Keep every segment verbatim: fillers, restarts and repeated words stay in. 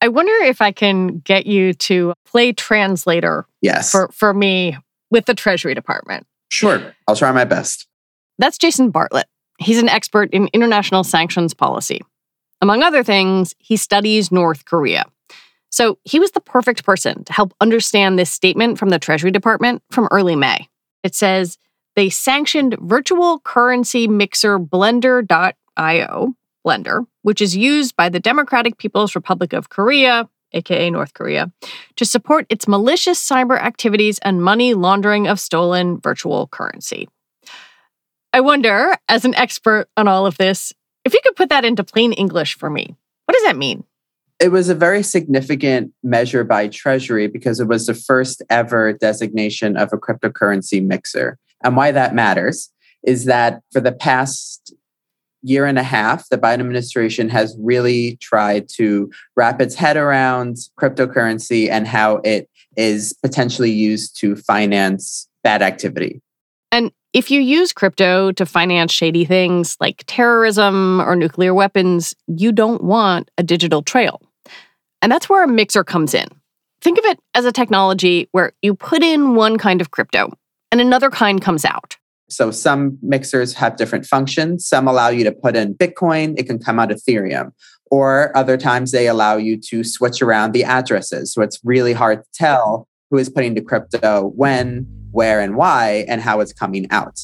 I wonder if I can get you to play translator Yes. for, for me with the Treasury Department. Sure. I'll try my best. That's Jason Bartlett. He's an expert in international sanctions policy. Among other things, he studies North Korea. So he was the perfect person to help understand this statement from the Treasury Department from early May. It says, they sanctioned virtual currency mixer Blender dot io, Blender, which is used by the Democratic People's Republic of Korea, aka North Korea, to support its malicious cyber activities and money laundering of stolen virtual currency. I wonder, as an expert on all of this, if you could put that into plain English for me. What does that mean? It was a very significant measure by Treasury because it was the first ever designation of a cryptocurrency mixer. And why that matters is that for the past year and a half, the Biden administration has really tried to wrap its head around cryptocurrency and how it is potentially used to finance bad activity. And if you use crypto to finance shady things like terrorism or nuclear weapons, you don't want a digital trail. And that's where a mixer comes in. Think of it as a technology where you put in one kind of crypto and another kind comes out. So some mixers have different functions. Some allow you to put in Bitcoin. It can come out Ethereum. Or other times they allow you to switch around the addresses. So it's really hard to tell who is putting the crypto when, where, and why, and how it's coming out.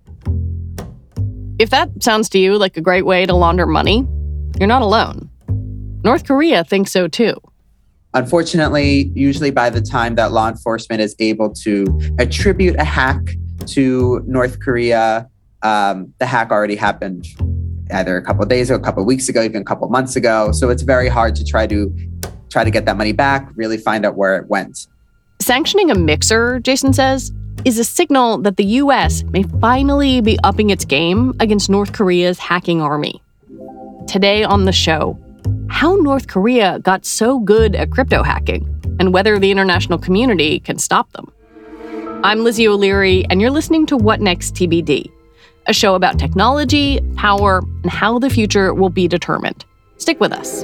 If that sounds to you like a great way to launder money, you're not alone. North Korea thinks so too. Unfortunately, usually by the time that law enforcement is able to attribute a hack to North Korea, um, the hack already happened either a couple of days ago, a couple of weeks ago, even a couple of months ago. So it's very hard to try to try to get that money back, really find out where it went. Sanctioning a mixer, Jason says, is a signal that the U S may finally be upping its game against North Korea's hacking army. Today on the show, how North Korea got so good at crypto hacking and whether the international community can stop them. I'm Lizzie O'Leary, and you're listening to What Next T B D, a show about technology, power, and how the future will be determined. Stick with us.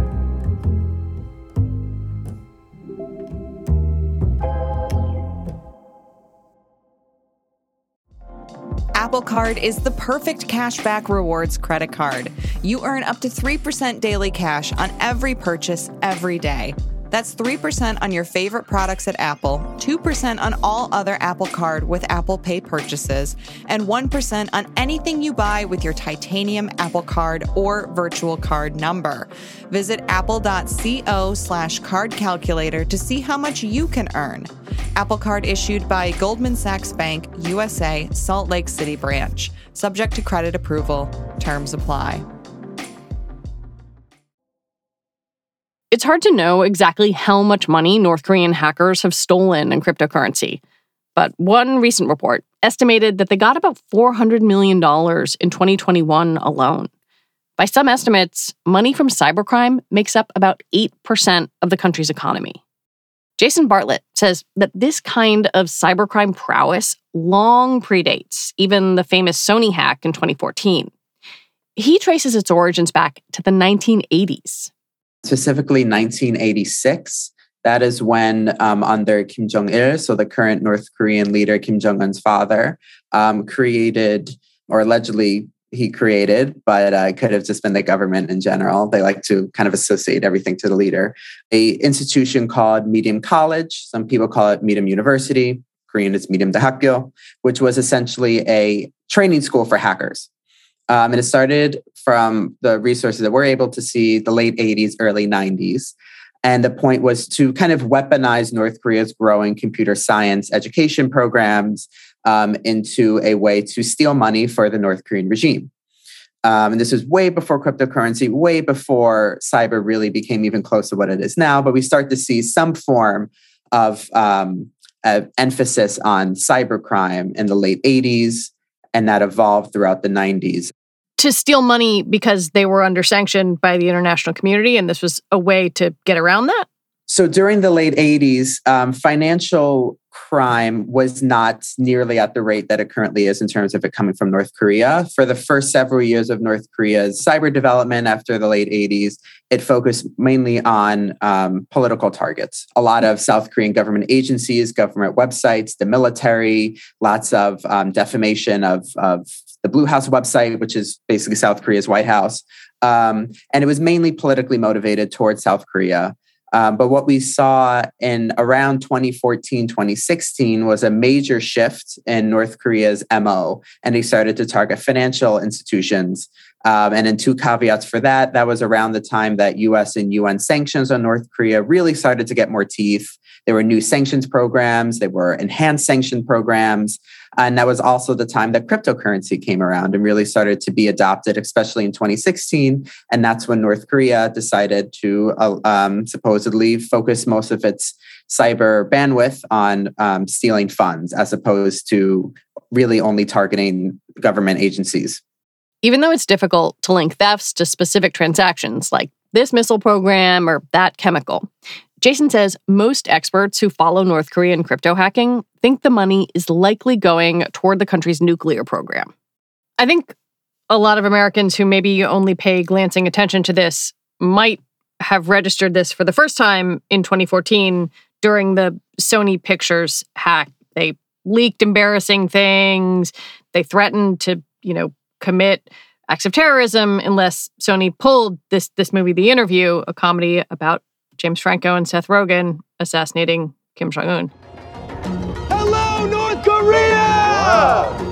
Apple Card is the perfect cashback rewards credit card. You earn up to three percent daily cash on every purchase every day. That's three percent on your favorite products at Apple, two percent on all other Apple Card with Apple Pay purchases, and one percent on anything you buy with your titanium Apple Card or virtual card number. Visit apple.co slash card calculator to see how much you can earn. Apple Card issued by Goldman Sachs Bank, U S A, Salt Lake City branch. Subject to credit approval. Terms apply. It's hard to know exactly how much money North Korean hackers have stolen in cryptocurrency. But one recent report estimated that they got about four hundred million dollars in twenty twenty-one alone. By some estimates, money from cybercrime makes up about eight percent of the country's economy. Jason Bartlett says that this kind of cybercrime prowess long predates even the famous Sony hack in twenty fourteen. He traces its origins back to the nineteen eighties. Specifically nineteen eighty-six. That is when, um, under Kim Jong-il, so the current North Korean leader, Kim Jong-un's father, um, created, or allegedly he created, but uh, it could have just been the government in general. They like to kind of associate everything to the leader. A institution called Medium College. Some people call it Medium University. Korean is Medium Dahakyo, which was essentially a training school for hackers. Um, and it started from the resources that we're able to see the late eighties, early nineties. And the point was to kind of weaponize North Korea's growing computer science education programs um, into a way to steal money for the North Korean regime. Um, and this was way before cryptocurrency, way before cyber really became even close to what it is now. But we start to see some form of um, uh, emphasis on cybercrime in the late eighties. And that evolved throughout the nineties. To steal money because they were under sanction by the international community, and this was a way to get around that? So during the late eighties, um, financial crime was not nearly at the rate that it currently is in terms of it coming from North Korea. For the first several years of North Korea's cyber development after the late eighties, it focused mainly on um, political targets. A lot of South Korean government agencies, government websites, the military, lots of um, defamation of, of the Blue House website, which is basically South Korea's White House. Um, and it was mainly politically motivated towards South Korea. Um, but what we saw in around twenty fourteen, twenty sixteen was a major shift in North Korea's M O, and they started to target financial institutions. Um, and then two caveats for that. That was around the time that U S and U N sanctions on North Korea really started to get more teeth. There were new sanctions programs. There were enhanced sanction programs. And that was also the time that cryptocurrency came around and really started to be adopted, especially in twenty sixteen. And that's when North Korea decided to uh, um, supposedly focus most of its cyber bandwidth on um, stealing funds, as opposed to really only targeting government agencies. Even though it's difficult to link thefts to specific transactions like this missile program or that chemical, Jason says most experts who follow North Korean crypto hacking think the money is likely going toward the country's nuclear program. I think a lot of Americans who maybe only pay glancing attention to this might have registered this for the first time in twenty fourteen during the Sony Pictures hack. They leaked embarrassing things. They threatened to, you know, commit acts of terrorism unless Sony pulled this this movie, The Interview, a comedy about James Franco and Seth Rogen assassinating Kim Jong-un. Hello, North Korea! Wow.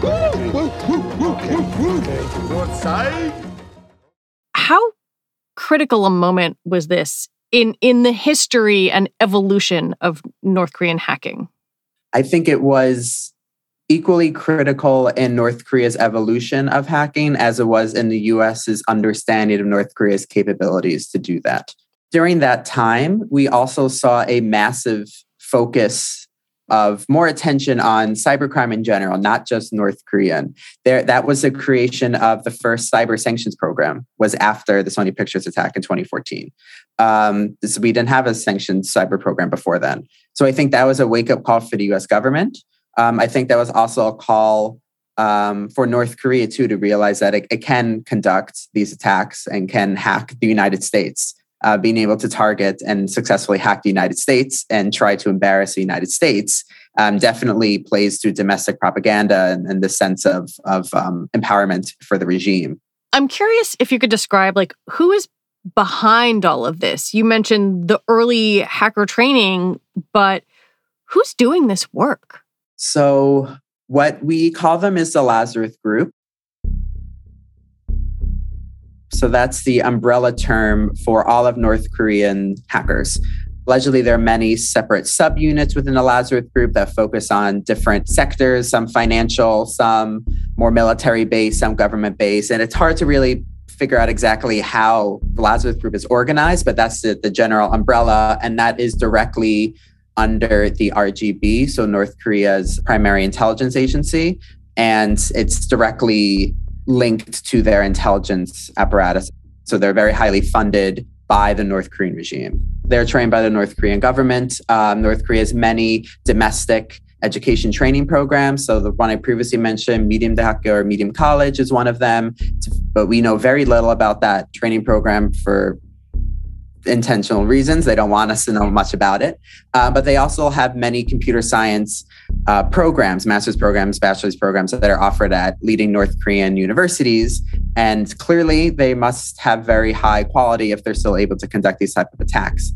North side? How critical a moment was this in, in the history and evolution of North Korean hacking? I think it was equally critical in North Korea's evolution of hacking as it was in the U S's understanding of North Korea's capabilities to do that. During that time, we also saw a massive focus of more attention on cybercrime in general, not just North Korean. There, that was the creation of the first cyber sanctions program, was after the Sony Pictures attack in twenty fourteen. Um, so we didn't have a sanctioned cyber program before then. So I think that was a wake-up call for the U S government. Um, I think that was also a call um, for North Korea, too, to realize that it, it can conduct these attacks and can hack the United States. Uh, being able to target and successfully hack the United States and try to embarrass the United States um, definitely plays to domestic propaganda and, and the sense of, of um, empowerment for the regime. I'm curious if you could describe, like, who is behind all of this? You mentioned the early hacker training, but who's doing this work? So what we call them is the Lazarus Group. So that's the umbrella term for all of North Korean hackers. Allegedly, there are many separate subunits within the Lazarus Group that focus on different sectors, some financial, some more military-based, some government-based. And it's hard to really figure out exactly how the Lazarus Group is organized, but that's the, the general umbrella. And that is directly under the R G B, so North Korea's primary intelligence agency. And it's directly linked to their intelligence apparatus. So they're very highly funded by the North Korean regime. They're trained by the North Korean government. Um, North Korea has many domestic education training programs. So the one I previously mentioned, Medium Dehakgo or Medium College is one of them. But we know very little about that training program for intentional reasons. They don't want us to know much about it. Uh, but they also have many computer science uh, programs, master's programs, bachelor's programs that are offered at leading North Korean universities. And clearly they must have very high quality if they're still able to conduct these type of attacks.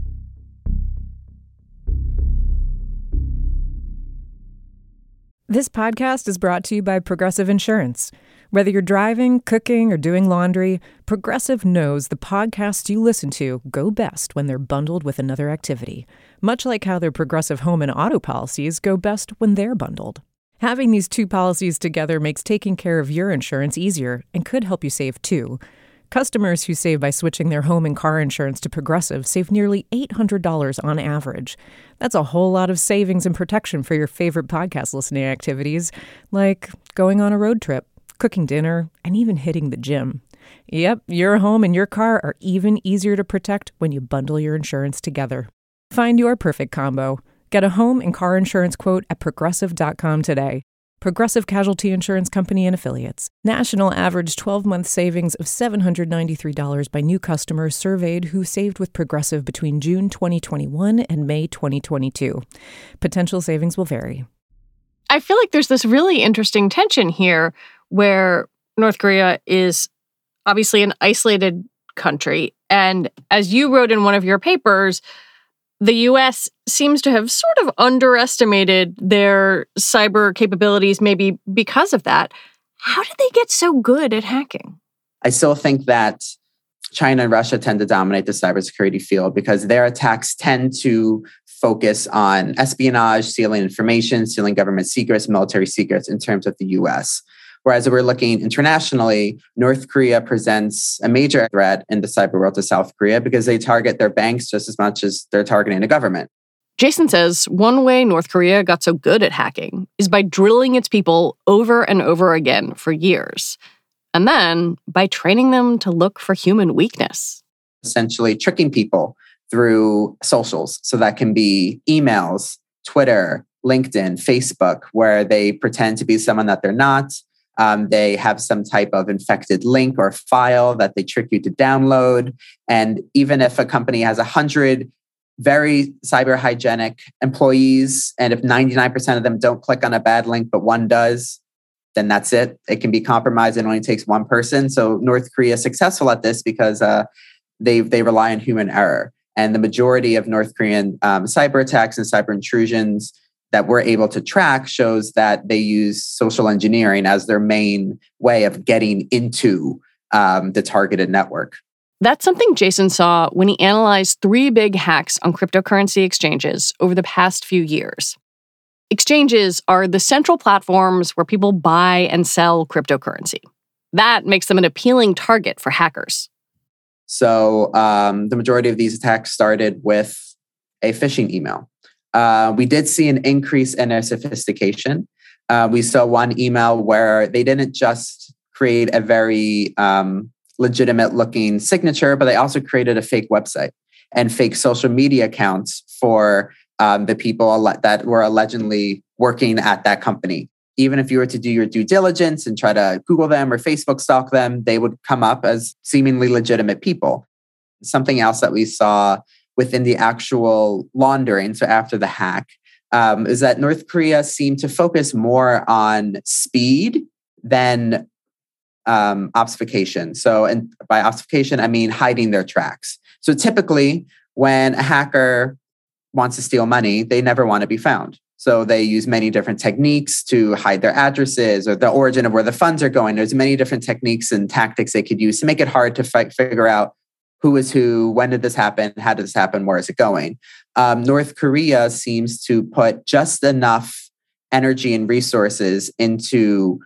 This podcast is brought to you by Progressive Insurance. Whether you're driving, cooking, or doing laundry, Progressive knows the podcasts you listen to go best when they're bundled with another activity, much like how their Progressive home and auto policies go best when they're bundled. Having these two policies together makes taking care of your insurance easier and could help you save too. Customers who save by switching their home and car insurance to Progressive save nearly eight hundred dollars on average. That's a whole lot of savings and protection for your favorite podcast listening activities, like going on a road trip, cooking dinner, and even hitting the gym. Yep, your home and your car are even easier to protect when you bundle your insurance together. Find your perfect combo. Get a home and car insurance quote at progressive dot com today. Progressive Casualty Insurance Company and Affiliates. National average twelve-month savings of seven hundred ninety-three dollars by new customers surveyed who saved with Progressive between June twenty twenty-one and May twenty twenty-two. Potential savings will vary. I feel like there's this really interesting tension here where North Korea is obviously an isolated country. And as you wrote in one of your papers, the U S seems to have sort of underestimated their cyber capabilities, maybe because of that. How did they get so good at hacking? I still think that China and Russia tend to dominate the cybersecurity field because their attacks tend to focus on espionage, stealing information, stealing government secrets, military secrets in terms of the U S. Whereas if we're looking internationally, North Korea presents a major threat in the cyber world to South Korea because they target their banks just as much as they're targeting the government. Jason says one way North Korea got so good at hacking is by drilling its people over and over again for years, and then by training them to look for human weakness. Essentially tricking people through socials. So that can be emails, Twitter, LinkedIn, Facebook, where they pretend to be someone that they're not. Um, they have some type of infected link or file that they trick you to download. And even if a company has one hundred very cyber hygienic employees, and if ninety-nine percent of them don't click on a bad link, but one does, then that's it. It can be compromised. It only takes one person. So North Korea is successful at this because uh, they, they rely on human error. And the majority of North Korean um, cyber attacks and cyber intrusions that we're able to track shows that they use social engineering as their main way of getting into um, the targeted network. That's something Jason saw when he analyzed three big hacks on cryptocurrency exchanges over the past few years. Exchanges are the central platforms where people buy and sell cryptocurrency. That makes them an appealing target for hackers. So um, the majority of these attacks started with a phishing email. Uh, we did see an increase in their sophistication. Uh, we saw one email where they didn't just create a very um, legitimate looking signature, but they also created a fake website and fake social media accounts for um, the people that were allegedly working at that company. Even if you were to do your due diligence and try to Google them or Facebook stalk them, they would come up as seemingly legitimate people. Something else that we saw within the actual laundering, so after the hack, um, is that North Korea seemed to focus more on speed than um, obfuscation. So, and by obfuscation, I mean hiding their tracks. So typically, when a hacker wants to steal money, they never want to be found. So they use many different techniques to hide their addresses or the origin of where the funds are going. There's many different techniques and tactics they could use to make it hard to fi- figure out who is who, when did this happen, how did this happen, where is it going? Um, North Korea seems to put just enough energy and resources into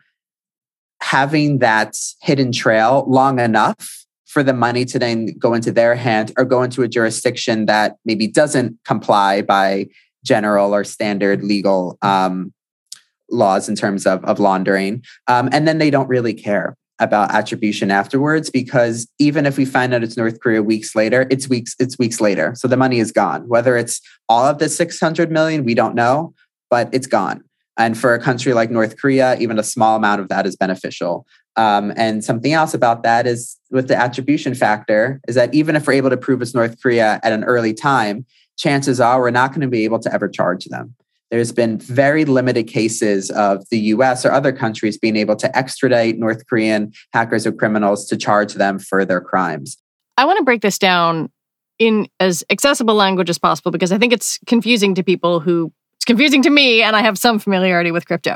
having that hidden trail long enough for the money to then go into their hand or go into a jurisdiction that maybe doesn't comply by general or standard legal um, laws in terms of, of laundering. Um, and then they don't really care about attribution afterwards, because even if we find out it's North Korea weeks later, it's weeks, it's weeks later. So the money is gone. Whether it's all of the six hundred million, we don't know, but it's gone. And for a country like North Korea, even a small amount of that is beneficial. Um, and something else about that is with the attribution factor is that even if we're able to prove it's North Korea at an early time, chances are we're not going to be able to ever charge them. There's been very limited cases of the U S or other countries being able to extradite North Korean hackers or criminals to charge them for their crimes. I want to break this down in as accessible language as possible because I think it's confusing to people who, it's confusing to me, and I have some familiarity with crypto.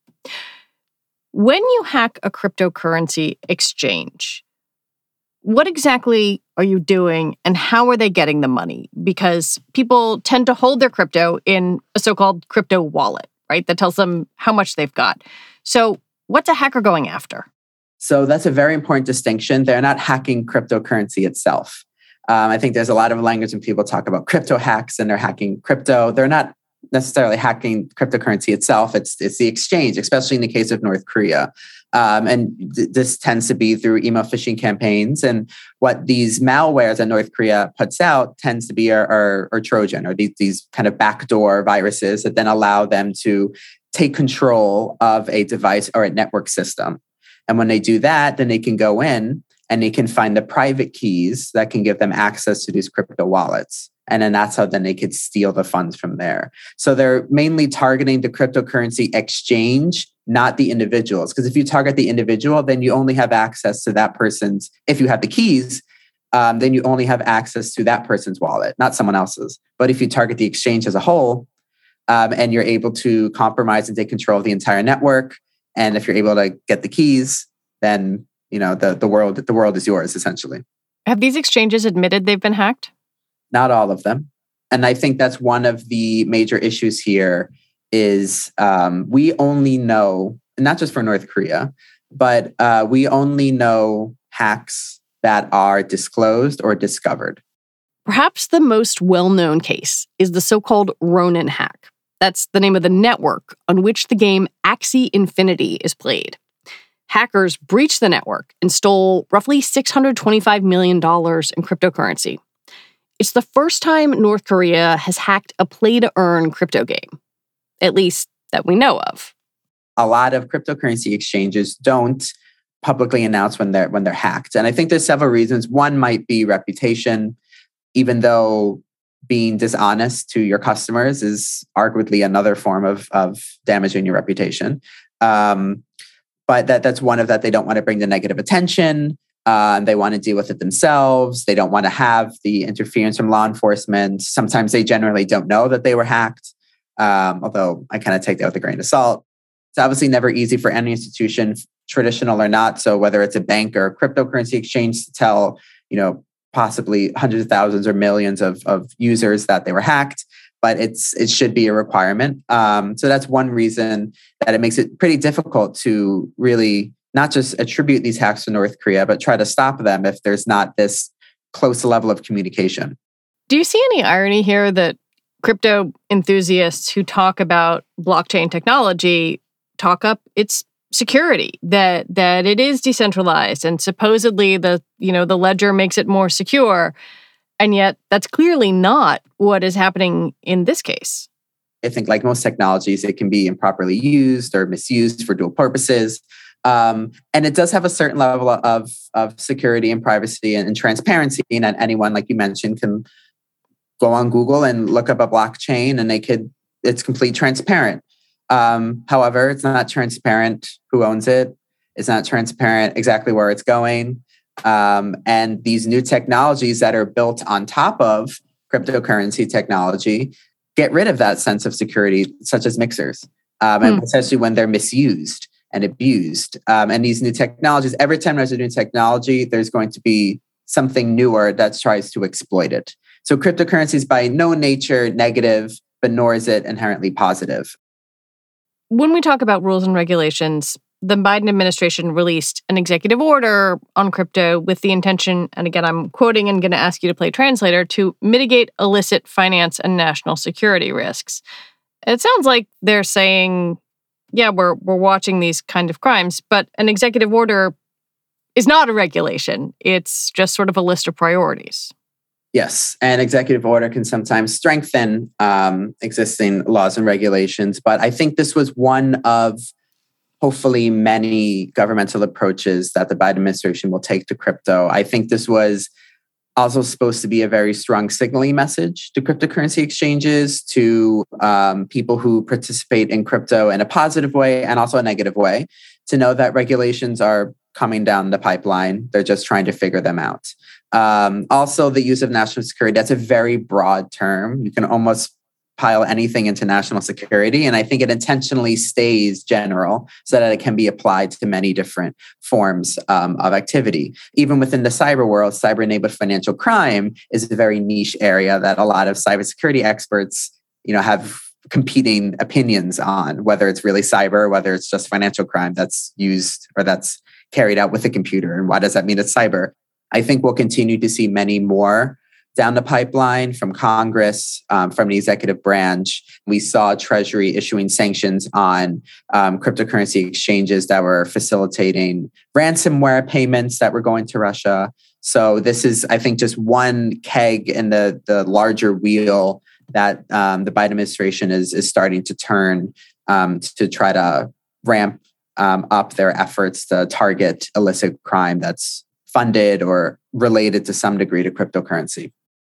When you hack a cryptocurrency exchange, what exactly are you doing and how are they getting the money? Because people tend to hold their crypto in a so-called crypto wallet, right? That tells them how much they've got. So what's a hacker going after? So that's a very important distinction. They're not hacking cryptocurrency itself. Um, I think there's a lot of language when people talk about crypto hacks and they're hacking crypto. They're not necessarily hacking cryptocurrency itself. It's, it's the exchange, especially in the case of North Korea. Um, and th- this tends to be through email phishing campaigns. And what these malwares that North Korea puts out tends to be our, our, our Trojan, or these, these kind of backdoor viruses that then allow them to take control of a device or a network system. And when they do that, then they can go in and they can find the private keys that can give them access to these crypto wallets. And then that's how then they could steal the funds from there. So they're mainly targeting the cryptocurrency exchange, not the individuals. Because if you target the individual, then you only have access to that person's, if you have the keys, um, then you only have access to that person's wallet, not someone else's. But if you target the exchange as a whole, um, and you're able to compromise and take control of the entire network, and if you're able to get the keys, then you know the, the world the world is yours, essentially. Have these exchanges admitted they've been hacked? Not all of them. And I think that's one of the major issues here is um, we only know, not just for North Korea, but uh, we only know hacks that are disclosed or discovered. Perhaps the most well-known case is the so-called Ronin hack. That's the name of the network on which the game Axie Infinity is played. Hackers breached the network and stole roughly six hundred twenty-five million dollars in cryptocurrency. It's the first time North Korea has hacked a play-to-earn crypto game, at least that we know of. A lot of cryptocurrency exchanges don't publicly announce when they're when they're hacked. And I think there's several reasons. One might be reputation, even though being dishonest to your customers is arguably another form of, of damaging your reputation. Um, but that that's one of that. They don't want to bring the negative attention. Uh, they want to deal with it themselves. They don't want to have the interference from law enforcement. Sometimes they generally don't know that they were hacked, um, although I kind of take that with a grain of salt. It's obviously never easy for any institution, traditional or not. So whether it's a bank or a cryptocurrency exchange, to tell, you know, possibly hundreds of thousands or millions of, of users that they were hacked, but it's it should be a requirement. Um, so that's one reason that it makes it pretty difficult to really not just attribute these hacks to North Korea, but try to stop them if there's not this close level of communication. Do you see any irony here that crypto enthusiasts who talk about blockchain technology talk up its security, that that it is decentralized and supposedly the, you know, the ledger makes it more secure, and yet that's clearly not what is happening in this case? I think like most technologies, it can be improperly used or misused for dual purposes. Um, and it does have a certain level of, of security and privacy and, and transparency. And anyone, like you mentioned, can go on Google and look up a blockchain and they could, it's complete transparent. Um, however, it's not transparent who owns it. It's not transparent exactly where it's going. Um, and these new technologies that are built on top of cryptocurrency technology get rid of that sense of security, such as mixers, um, and mm. especially when they're misused and abused. Um, and these new technologies, every time there's a new technology, there's going to be something newer that tries to exploit it. So cryptocurrency is by no nature negative, but nor is it inherently positive. When we talk about rules and regulations, the Biden administration released an executive order on crypto with the intention, and again, I'm quoting and going to ask you to play translator, to mitigate illicit finance and national security risks. It sounds like they're saying, yeah, we're we're watching these kind of crimes, but an executive order is not a regulation. It's just sort of a list of priorities. Yes, an executive order can sometimes strengthen um, existing laws and regulations, but I think this was one of hopefully many governmental approaches that the Biden administration will take to crypto. I think this was also supposed to be a very strong signaling message to cryptocurrency exchanges, to um, people who participate in crypto in a positive way and also a negative way, to know that regulations are coming down the pipeline. They're just trying to figure them out. Um, also, the use of national security, that's a very broad term. You can almost pile anything into national security. And I think it intentionally stays general so that it can be applied to many different forms um, of activity. Even within the cyber world, cyber-enabled financial crime is a very niche area that a lot of cybersecurity experts, you know, have competing opinions on, whether it's really cyber, whether it's just financial crime that's used or that's carried out with a computer. And why does that mean it's cyber? I think we'll continue to see many more down the pipeline from Congress, um, from the executive branch. We saw Treasury issuing sanctions on um, cryptocurrency exchanges that were facilitating ransomware payments that were going to Russia. So this is, I think, just one keg in the, the larger wheel that um, the Biden administration is, is starting to turn um, to try to ramp um, up their efforts to target illicit crime that's funded or related to some degree to cryptocurrency.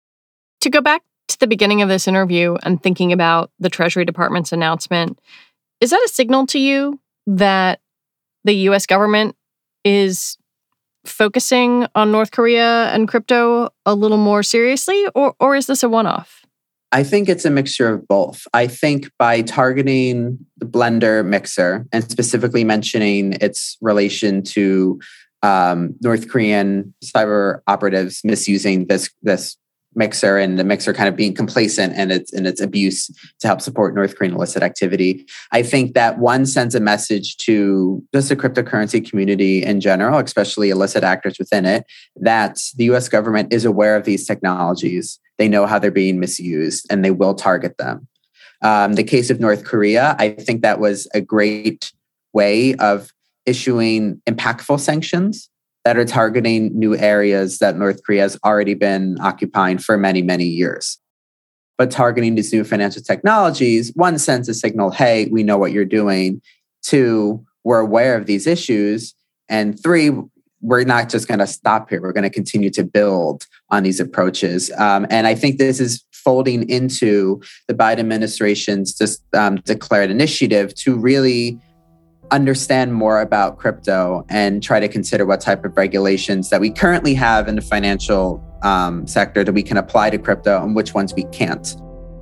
To go back to the beginning of this interview and thinking about the Treasury Department's announcement, is that a signal to you that the U S government is focusing on North Korea and crypto a little more seriously, or, or is this a one-off? I think it's a mixture of both. I think by targeting the Blender mixer and specifically mentioning its relation to um, North Korean cyber operatives misusing this this mixer and the mixer kind of being complacent in its in its abuse to help support North Korean illicit activity. I think that one sends a message to just the cryptocurrency community in general, especially illicit actors within it, that the U S government is aware of these technologies. They know how they're being misused and they will target them. Um, the case of North Korea, I think that was a great way of issuing impactful sanctions that are targeting new areas that North Korea has already been occupying for many, many years. But targeting these new financial technologies, one, sends a signal, hey, we know what you're doing. Two, we're aware of these issues. And three, we're not just going to stop here. We're going to continue to build on these approaches. Um, and I think this is folding into the Biden administration's just um, declared initiative to really understand more about crypto and try to consider what type of regulations that we currently have in the financial um, sector that we can apply to crypto and which ones we can't.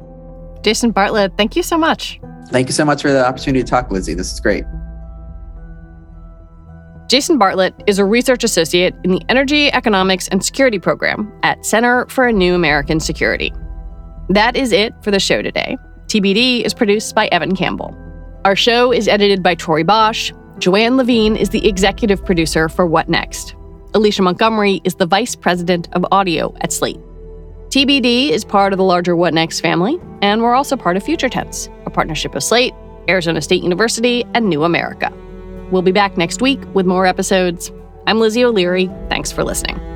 Jason Bartlett, thank you so much. Thank you so much for the opportunity to talk, Lizzie. This is great. Jason Bartlett is a research associate in the Energy, Economics, and Security program at Center for a New American Security. That is it for the show today. T B D is produced by Evan Campbell. Our show is edited by Tori Bosch. Joanne Levine is the executive producer for What Next. Alicia Montgomery is the vice president of audio at Slate. T B D is part of the larger What Next family, and we're also part of Future Tense, a partnership of Slate, Arizona State University, and New America. We'll be back next week with more episodes. I'm Lizzie O'Leary. Thanks for listening.